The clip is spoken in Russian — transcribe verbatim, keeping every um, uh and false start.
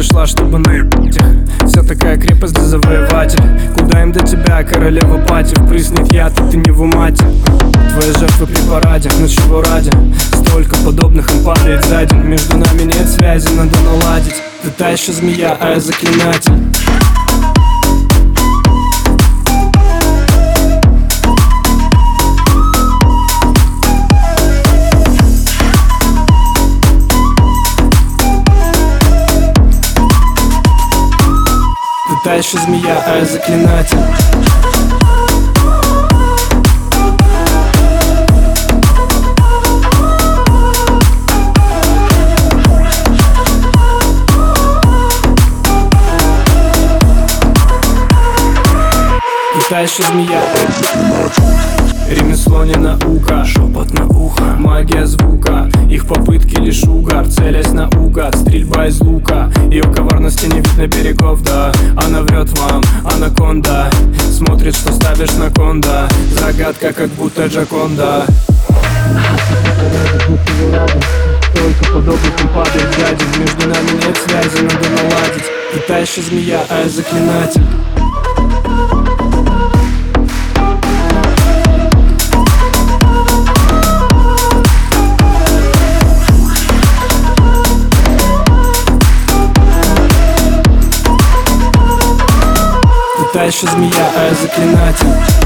пришла, чтобы наебать их. Вся такая крепость для завоевателя. Куда им до тебя, королева пати? Впрыснет яд, и ты не в умате. Твои жертвы при параде, но чего ради? Столько подобных им падает за день. Между нами нет связи, надо наладить. Ты та еще змея, а я заклинатель. Ты та еще змея, а я заклинатель. Ты та еще змея. Ремесло не наука, шепот на ухо, магия звука. Их попытки лишь угар, целясь наугад. Стрельба из лука, ее коварности не видно берегов, да. Она врет вам, анаконда. Смотрит, что ставишь на кондо. Загадка, как будто Джаконда. Только подобных им падает сзади. Между нами нет связи, надо наладить. Ты та еще змея, а я заклинатель. Ты та еще змея, а я заклинатель.